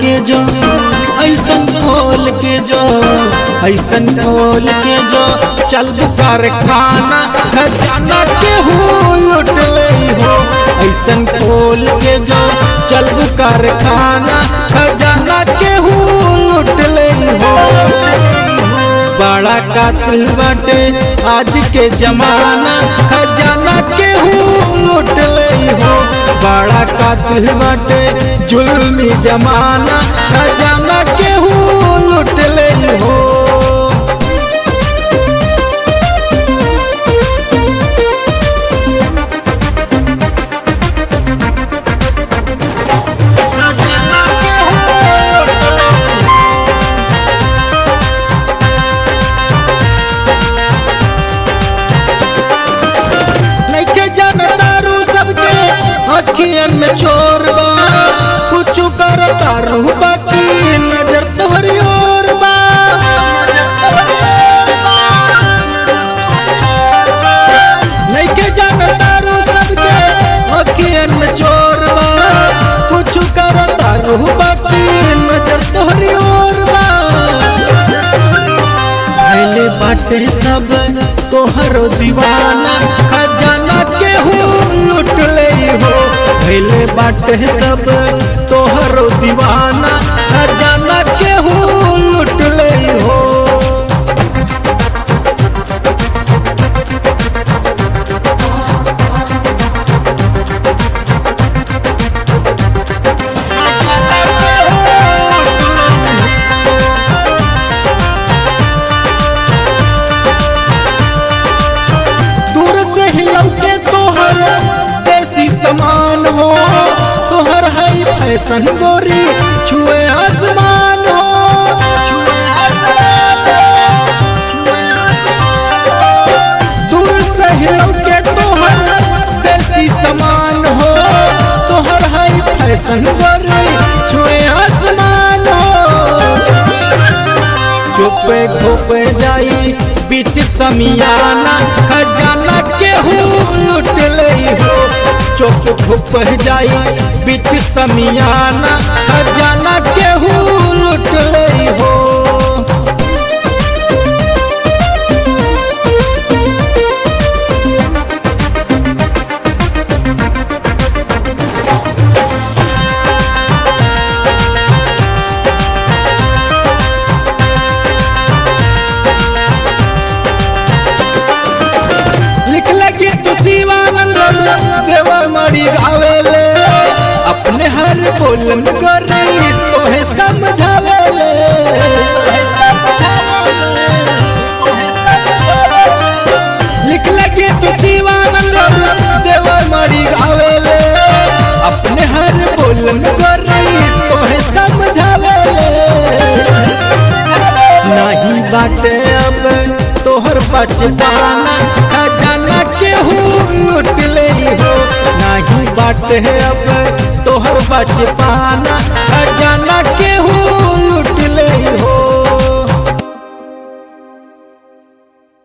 के जो ऐसन खोल के जो ऐसन खोल के जो चल कारखाना खजाना के लुट ले हो। ऐसन खोल के जो चल कारखाना खजाना के लुट ले हो। बड़ा कातिल बाटे आज के जमाना खजाना के लुट ले हो। बड़ा कातिल बाटे जुल्मी जमाना खजाना के लुट ले हो। अखियन में चोर बा कुछ करता रहू बाकी नजर तोहरी ओर बा। नहीं के जानता रू सबके अखियन में चोर बा कुछ करता रहू बाकी नजर तोहरी ओर बा। पहले बाटे सब तोहरो दीवाना खजाना के लुट ले हो। पहले बाटे सब तोहरो दीवाना खजाना के लुट ले हो। दूर से हिलौ के तोहर देसी समान हो। तोहर है फैशन गोरी छुए आसमान हो। दूर से हिलौ के तोहर देसी समान हो। तोहर है फैशन गोरी छुए आसमान हो। चुपे घुपे जाई बीच समियाना खजाना के लुट ले हो। चुप घुप जाई बीच समियाना खजाना के लुट ले हो। देवा मड़ी गावेले अपने हर बोलन करी तोहे समझावेले। लिख लगे तो शिवानंद देवा मड़ी गावेले अपने हर बोलन करी तोहे समझावेले। नहीं बाटे अब तोहर बचपाना खजाना के लुट ले हो। नहीं बाटे अब तोहर बचपाना खजाना के